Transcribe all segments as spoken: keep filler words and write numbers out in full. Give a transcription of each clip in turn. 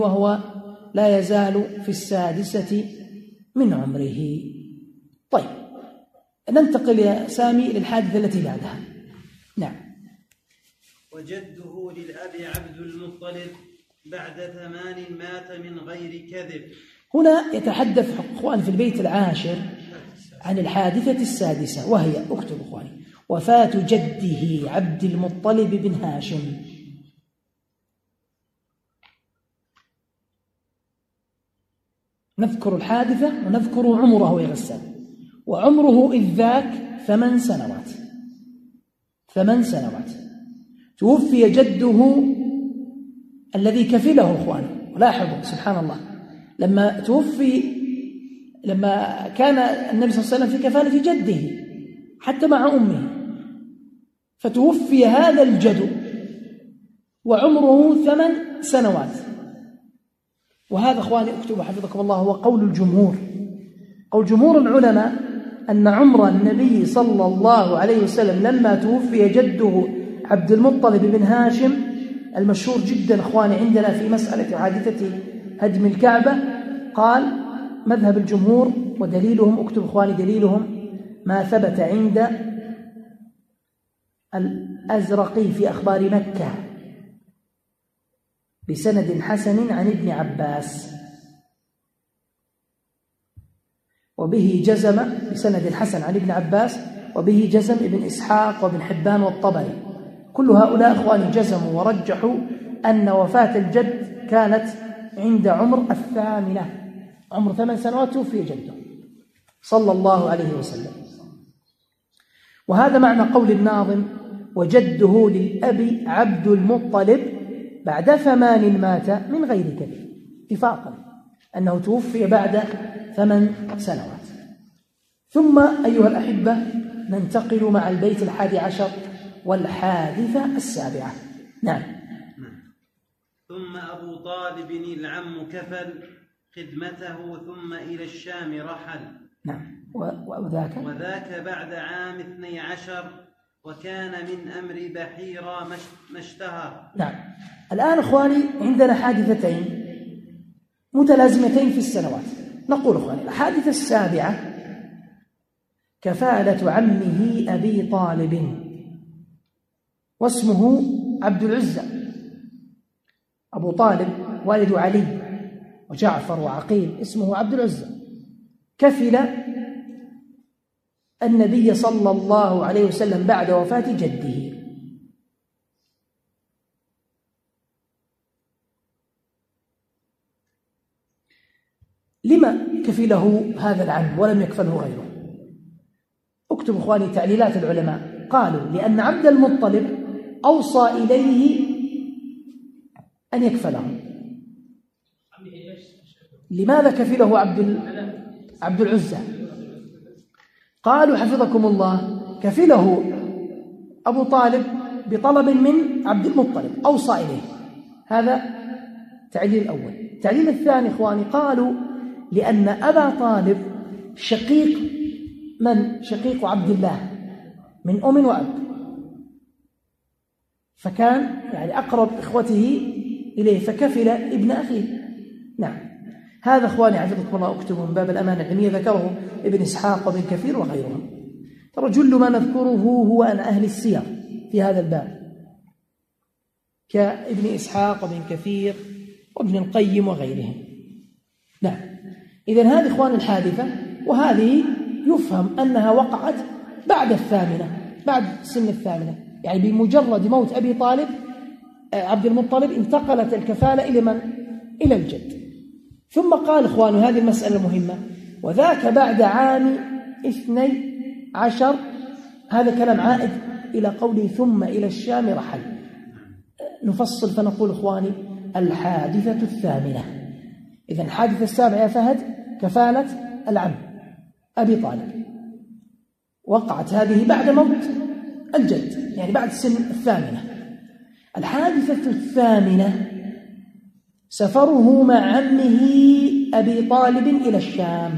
وهو لا يزال في السادسة من عمره. طيب ننتقل يا سامي للحادثة التي بعدها. نعم. وجده للأب عبد المطلب بعد ثمان مات من غير كذب. هنا يتحدث أخوان في البيت العاشر عن الحادثة السادسة، وهي اكتب أخواني وفاة جده عبد المطلب بن هاشم. نذكر الحادثة ونذكر عمره يا غسان. وعمره إذ ذاك ثمان سنوات ثمان سنوات توفي جده الذي كفله أخواني. ولاحظوا سبحان الله، لما توفي لما كان النبي صلى الله عليه وسلم في كفالة جده حتى مع أمه، فتوفي هذا الجد وعمره ثمان سنوات. وهذا أخواني اكتبوا حفظكم الله هو قول الجمهور. قول جمهور العلماء أن عمر النبي صلى الله عليه وسلم لما توفي جده عبد المطلب بن هاشم، المشهور جدا أخواني عندنا في مسألة حادثة هدم الكعبة، قال مذهب الجمهور ودليلهم اكتب أخواني دليلهم ما ثبت عند الأزرقي في أخبار مكة بسند حسن عن ابن عباس، وبه جزم بسند الحسن عن ابن عباس، وبه جزم ابن إسحاق وابن حبان والطبري. كل هؤلاء أخواني جزموا ورجحوا أن وفاة الجد كانت عند عمر الثامنة، عمر ثمان سنوات توفي جده صلى الله عليه وسلم. وهذا معنى قول الناظم وجده للأب عبد المطلب بعد ثمان مات من غير كذب، اتفاقا أنه توفي بعد ثمان سنوات. ثم أيها الأحبة ننتقل مع البيت الحادي عشر والحادثة السابعة. نعم. ثم أبو طالب العم كفل خدمته ثم إلى الشام رحل. نعم. وذاك وذاك بعد عام اثني عشر وكان من أمر بحيرة ما اشتهر. نعم. الآن أخواني عندنا حادثتين متلازمتين في السنوات. نقول أخواني الحادثة السابعة كفالة عمه أبي طالب واسمه عبد العزة. أبو طالب والد علي وجعفر وعقيل اسمه عبد العزة، كفل النبي صلى الله عليه وسلم بعد وفاة جده. لما كفله هذا العم ولم يكفله غيره؟ اكتب اخواني تعليلات العلماء. قالوا لأن عبد المطلب أوصى إليه أن يكفله. لماذا كفله عبد عبد العزة؟ قالوا حفظكم الله كفله أبو طالب بطلب من عبد المطلب أوصى إليه. هذا تعليل الأول. التعليل الثاني إخواني قالوا لأن أبا طالب شقيق من؟ شقيق عبد الله من أم وأب، فكان يعني أقرب إخوته إليه فكفل ابن أخيه. نعم. هذا أخواني حفظكم الله اكتبوا من باب الأمانة العلمية ذكره ابن إسحاق وابن كثير وغيرهم. ترى جل ما نذكره هو عن أهل السير في هذا الباب كابن إسحاق وابن كثير وابن القيم وغيرهم. نعم. إذن هذه إخوان الحادثة، وهذه يفهم أنها وقعت بعد الثامنة، بعد سن الثامنة، يعني بمجرد موت أبي طالب عبد المطلب انتقلت الكفالة إلى من؟ إلى الجد. ثم قال إخوان هذه المسألة المهمة وذاك بعد عام اثني عشر. هذا كلام عائد إلى قوله ثم إلى الشام رحل. نفصل فنقول إخواني الحادثة الثامنة. إذن الحادثة السابعة يا فهد كفالة العم أبي طالب، وقعت هذه بعد موت الجد يعني بعد سن الثامنة. الحادثة الثامنة سفره مع عمه أبي طالب إلى الشام.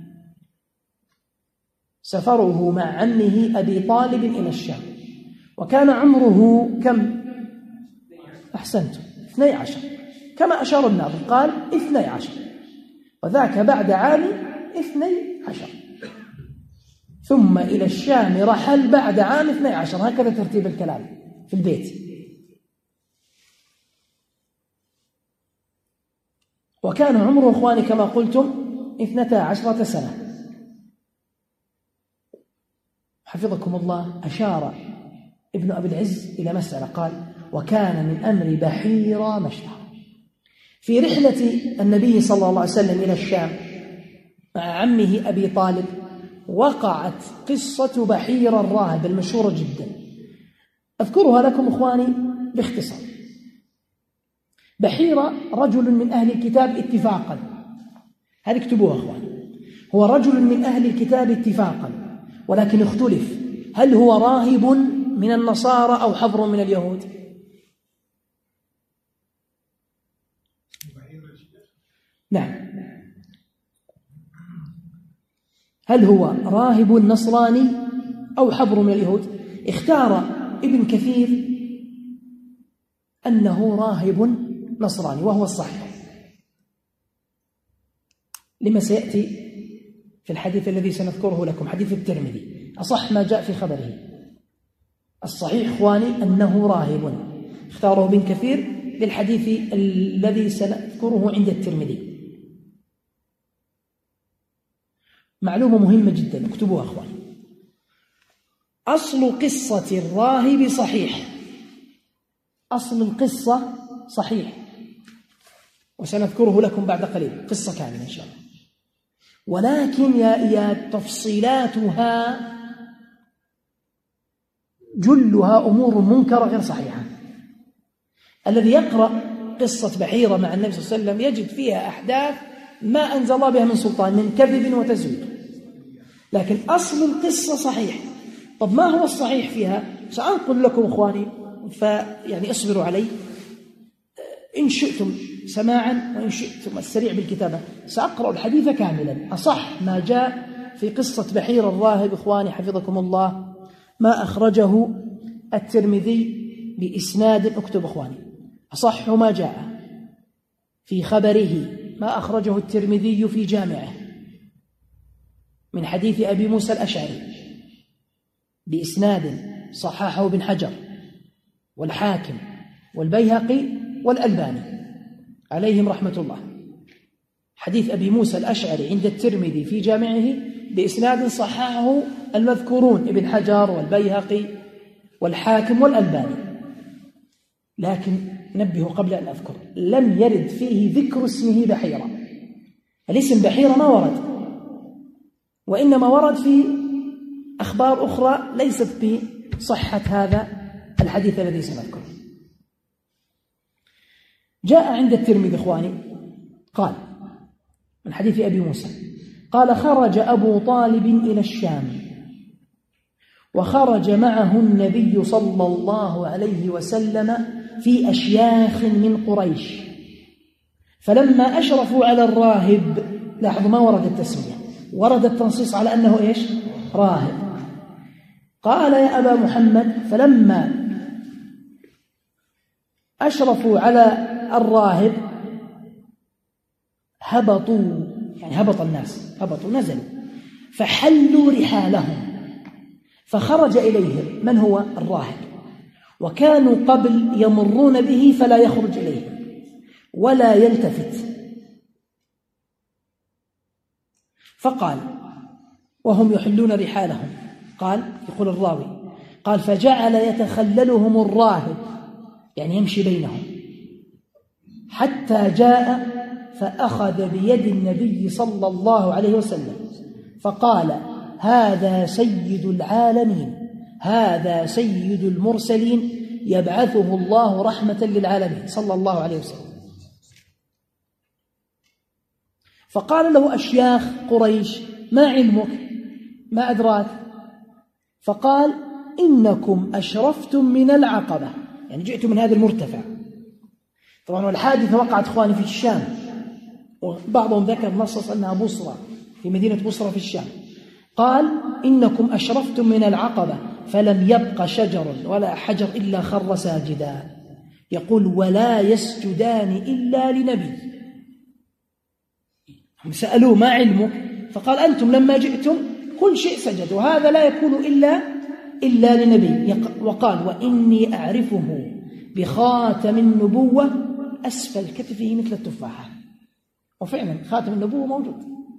سفره مع عمه أبي طالب إلى الشام، وكان عمره كم؟ أحسنت اثني عشر. كما أشار الناظم قال اثني عشر، وذاك بعد عام اثني عشر، ثم إلى الشام رحل بعد عام اثني عشر. هكذا ترتيب الكلام في البيت. وكان عمره إخواني كما قلتم اثنتا عشرة سنة. حفظكم الله أشار ابن أبي العز إلى مسألة، قال وكان من أمر بحيرة ما اشتهر. في رحلة النبي صلى الله عليه وسلم إلى الشام مع عمه أبي طالب وقعت قصة بحيرة الراهب المشهورة جدا، أذكرها لكم إخواني باختصار. بحيرة رجل من أهل الكتاب اتفاقا، هذه اكتبوها إخواني، هو رجل من أهل الكتاب اتفاقا، ولكن اختلف هل هو راهب من النصارى أو حبر من اليهود؟ نعم، هل هو راهب نصراني أو حبر من اليهود؟ اختار ابن كثير أنه راهب نصراني، وهو الصحيح لما سيأتي في الحديث الذي سنذكره لكم، حديث الترمذي، أصح ما جاء في خبره. الصحيح إخواني أنه راهب، اختاره ابن كثير للحديث الذي سنذكره عند الترمذي. معلومة مهمة جدا اكتبوها أخواني، أصل قصة الراهب صحيح، أصل القصة صحيح، وسنذكره لكم بعد قليل قصة كاملة إن شاء الله، ولكن يا إياد تفصيلاتها جلها أمور منكرة غير صحيحة. الذي يقرأ قصة بحيرة مع النبي صلى الله عليه وسلم يجد فيها أحداث ما أنزل الله بها من سلطان، من كذب وتزوير، لكن أصل القصة صحيح. طب ما هو الصحيح فيها؟ سأنقل لكم إخواني، فيعني اصبروا علي إن شئتم سماعا وإن شئتم السريع بالكتابة. سأقرأ الحديث كاملا، أصح ما جاء في قصة بحير الراهب إخواني حفظكم الله ما أخرجه الترمذي بإسناد، اكتب إخواني، أصح ما جاء في خبره ما أخرجه الترمذي في جامعه من حديث أبي موسى الأشعري بإسناد صححه ابن حجر والحاكم والبيهقي والألباني عليهم رحمة الله. حديث أبي موسى الأشعري عند الترمذي في جامعه بإسناد صححه المذكورون ابن حجر والبيهقي والحاكم والألباني، لكن نبهوا قبل أن أذكر، لم يرد فيه ذكر اسمه بحيرة، الاسم بحيرة ما ورد، وإنما ورد في أخبار أخرى ليست بصحة هذا الحديث الذي سنذكره. جاء عند الترمذي إخواني قال من حديث أبي موسى قال خرج أبو طالب إلى الشام وخرج معه النبي صلى الله عليه وسلم في أشياخ من قريش، فلما أشرفوا على الراهب، لاحظوا ما ورد التسمية، ورد التنصيص على أنه إيش؟ راهب. قال يا أبا محمد، فلما أشرفوا على الراهب هبطوا، يعني هبط الناس، هبطوا نزلوا، فحلوا رحالهم، فخرج إليهم من هو الراهب، وكانوا قبل يمرون به فلا يخرج إليهم ولا يلتفت، فقال وهم يحلون رحالهم، قال يقول الراوي قال فجعل يتخللهم الراهب، يعني يمشي بينهم، حتى جاء فأخذ بيد النبي صلى الله عليه وسلم فقال هذا سيد العالمين، هذا سيد المرسلين، يبعثه الله رحمة للعالمين صلى الله عليه وسلم. فقال له أشياخ قريش ما علمك، ما أدراك؟ فقال إنكم أشرفتم من العقبة، يعني جئتم من هذا المرتفع. طبعا الحادثة وقعت إخواني في الشام، وبعضهم ذكر نصص أنها بصرة، في مدينة بصرة في الشام. قال إنكم أشرفتم من العقبة فلم يبق شجر ولا حجر إلا خر ساجدا، يقول ولا يسجدان إلا لنبي. هم سألوه ما علمك؟ فقال أنتم لما جئتم كل شيء سجد، وهذا لا يكون إلا إلا لنبي. وقال وإني أعرفه بخاتم النبوة أسفل كتفه مثل التفاحة، وفعلا خاتم النبوة موجود.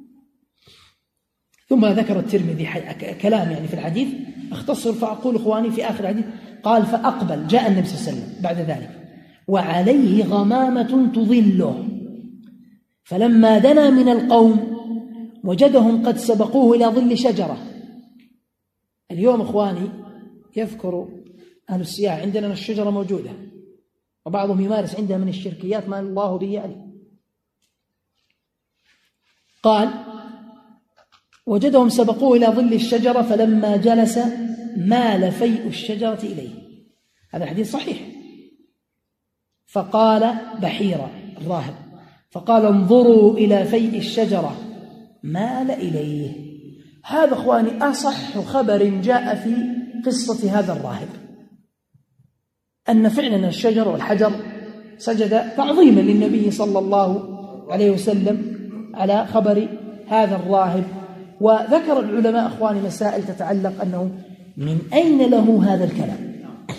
ثم ذكر الترمذي كلام يعني في الحديث اختصر فأقول إخواني في آخر الحديث، قال فأقبل جاء النبي صلى الله عليه وسلم بعد ذلك وعليه غمامة تظله، فلما دنا من القوم وجدهم قد سبقوه إلى ظل شجرة. اليوم إخواني يذكر أهل السياحة عندنا الشجرة موجودة، وبعضهم يمارس عندها من الشركيات ما الله به عليه. قال وجدهم سبقوه إلى ظل الشجرة فلما جلس مال فيء الشجرة إليه. هذا حديث صحيح. فقال بحيرة الراهب فقال انظروا إلى فيء الشجرة مال إليه. هذا أخواني أصح خبر جاء في قصة هذا الراهب، أن فعلا الشجر والحجر سجد تعظيما للنبي صلى الله عليه وسلم على خبر هذا الراهب. وذكر العلماء أخواني مسائل تتعلق أنه من أين له هذا الكلام.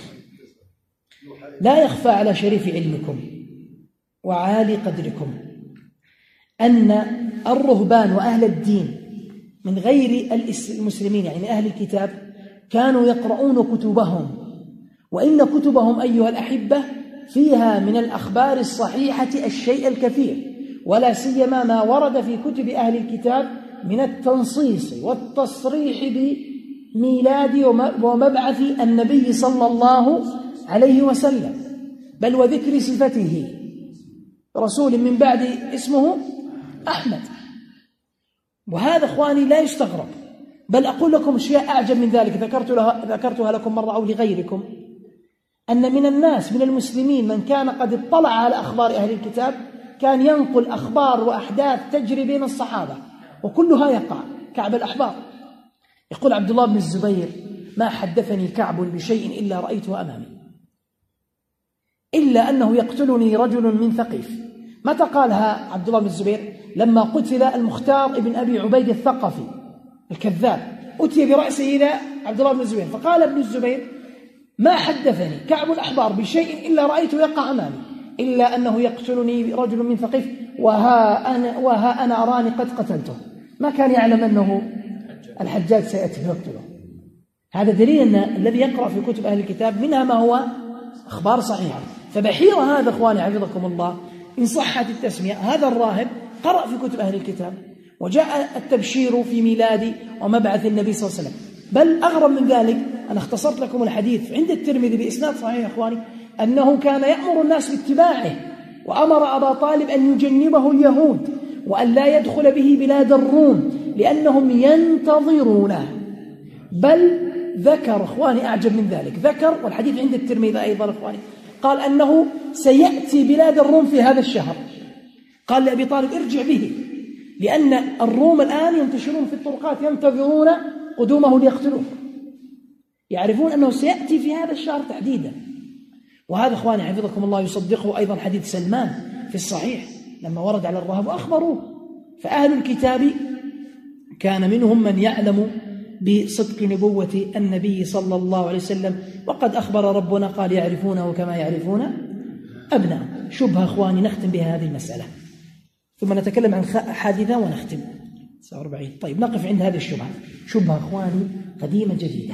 لا يخفى على شريف علمكم وعالي قدركم أن الرهبان وأهل الدين من غير المسلمين يعني أهل الكتاب كانوا يقرؤون كتبهم، وإن كتبهم أيها الأحبة فيها من الأخبار الصحيحة الشيء الكثير، ولا سيما ما ورد في كتب أهل الكتاب من التنصيص والتصريح بميلاد ومبعث النبي صلى الله عليه وسلم، بل وذكر صفته رسول من بعد اسمه أحمد. وهذا أخواني لا يستغرب، بل أقول لكم أشياء أعجب من ذلك ذكرت لها ذكرتها لكم مرة أو لغيركم، أن من الناس من المسلمين من كان قد اطلع على أخبار أهل الكتاب كان ينقل أخبار وأحداث تجري بين الصحابة وكلها يقع. كعب الأحبار يقول عبد الله بن الزبير ما حدثني كعب بشيء إلا رأيته أمامي إلا أنه يقتلني رجل من ثقيف. متى قالها عبد الله بن الزبير؟ لما قتل المختار ابن أبي عبيد الثقفي الكذاب، أتي برأسه إلى عبد الله بن الزبير، فقال ابن الزبير ما حدثني كعب الأحبار بشيء إلا رأيته يقع أمامي إلا أنه يقتلني رجل من ثقيف وها أنا, وها أنا أراني قد قتلته. ما كان يعلم أنه الحجاج سيأتي يقتله. هذا دليل أن الذي يقرأ في كتب أهل الكتاب منها ما هو أخبار صحيحة. فبحيرة هذا أخواني حفظكم الله إن صحت التسمية هذا الراهب قرأ في كتب أهل الكتاب، وجاء التبشير في ميلاد ومبعث النبي صلى الله عليه وسلم. بل أغرب من ذلك أنا اختصرت لكم الحديث عند الترمذي بإسناد صحيح يا أخواني أنه كان يأمر الناس باتباعه، وأمر أبا طالب أن يجنبه اليهود وأن لا يدخل به بلاد الروم لأنهم ينتظرونه. بل ذكر أخواني أعجب من ذلك، ذكر والحديث عند الترمذي أيضا أخواني قال أنه سيأتي بلاد الروم في هذا الشهر. قال لأبي طالب ارجع به لأن الروم الآن ينتشرون في الطرقات ينتظرون قدومه ليقتلوه، يعرفون أنه سيأتي في هذا الشهر تحديدا. وهذا أخواني حفظكم الله يصدقه أيضا حديث سلمان في الصحيح لما ورد على الراهب وأخبروه. فأهل الكتاب كان منهم من يعلم بصدق نبوة النبي صلى الله عليه وسلم، وقد أخبر ربنا قال يعرفونه كما يعرفون أبناء. شبهة أخواني نختم بها هذه المسألة ثم نتكلم عن حادثة ونختم ساعة أربعين. طيب نقف عند هذه الشبهة. شبهة أخواني قديمة جديدة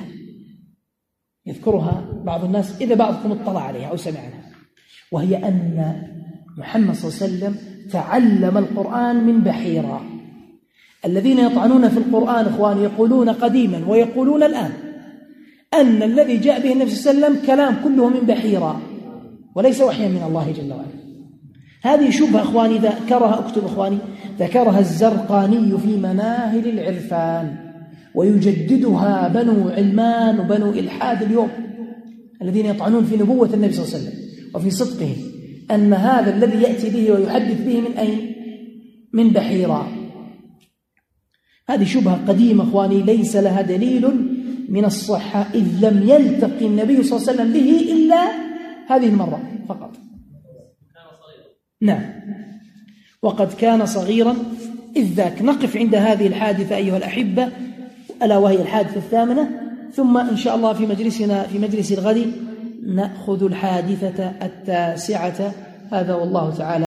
يذكرها بعض الناس إذا بعضكم اطلع عليها أو سمع عنها، وهي أن محمد صلى الله عليه وسلم تعلم القرآن من بحيرة. الذين يطعنون في القرآن إخواني يقولون قديما ويقولون الآن أن الذي جاء به النبي صلى الله عليه وسلم كلام كله من بحيرة وليس وحيا من الله جل وعلا. هذه شبهة أخواني ذكرها أكتب أخواني ذكرها الزرقاني في مناهل العرفان، ويجددها بنو علمان وبنو إلحاد اليوم الذين يطعنون في نبوة النبي صلى الله عليه وسلم وفي صدقه، أن هذا الذي يأتي به ويحدث به من أين؟ من بحيرة. هذه شبهة قديمة أخواني ليس لها دليل من الصحة، إذ لم يلتقي النبي صلى الله عليه وسلم به إلا هذه المرة. فقط. نعم، وقد كان صغيرا إذ ذاك. نقف عند هذه الحادثة أيها الأحبة، ألا وهي الحادثة الثامنة، ثم إن شاء الله في مجلسنا في مجلس الغد نأخذ الحادثة التاسعة. هذا والله تعالى